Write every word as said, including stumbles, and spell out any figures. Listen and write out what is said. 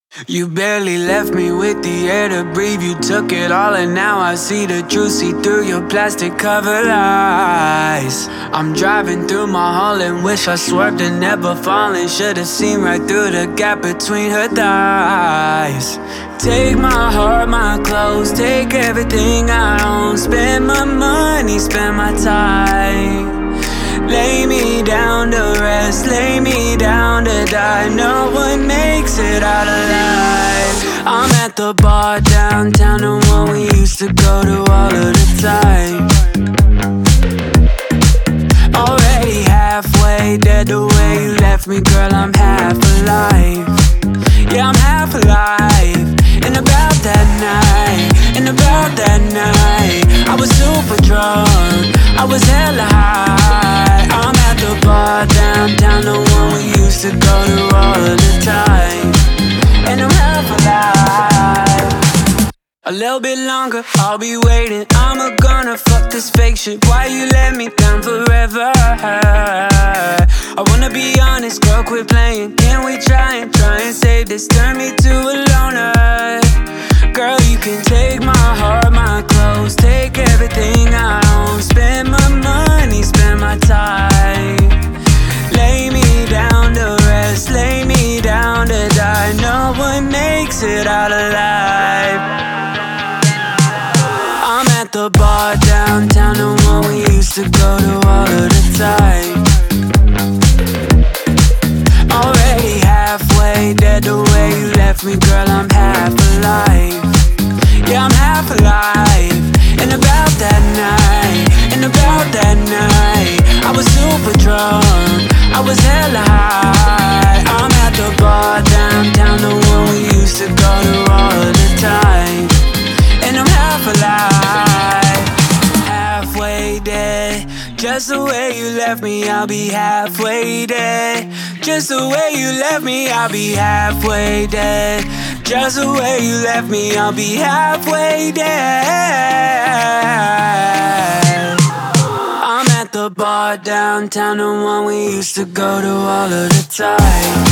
You barely left me with the air to breathe. You took it all and now I see the truth. See through your plastic covered lies. I'm driving through my hall and wish I swerved and never fallen. Should've seen right through the gap between her thighs. Take my heart, my clothes, take everything I own. Spend my money, spend my time. Lay me down to rest, lay me down to die. No one makes it out alive. I'm at the bar downtown, the one we used to go to all of the time. Already halfway dead, the way you left me, girl, I'm half alive. Yeah, I'm half alive. And about that night, and about that night, I was super drunk, I was hella high. I'm at the bar downtown, the one we used to go to all of the time. And I'm half alive. A little bit longer, I'll be waiting. I'm gonna fuck this fake shit. Why you let me down forever? I wanna be honest, girl, quit playing. Can we try and try and save this? Turn me to a loner. Girl, you can take my heart, my clothes, take everything I own. Spend my money, spend my time. Lay me down to rest, lay me down to die. No one makes it out alive. I'm at the bar downtown, the one we used to go to all of the time. Already halfway dead, the way you left me, girl, I'm half alive. Yeah, I'm half alive. And about that night, and about that night, I was super drunk, I was hella high. I'm at the bar downtown, the one we used to go to all of the time. And I'm half alive, halfway dead. Just the way you left me, I'll be halfway dead. Just the way you left me, I'll be halfway dead. Just the way you left me, I'll be halfway dead. I'm at the bar downtown, the one we used to go to all of the time.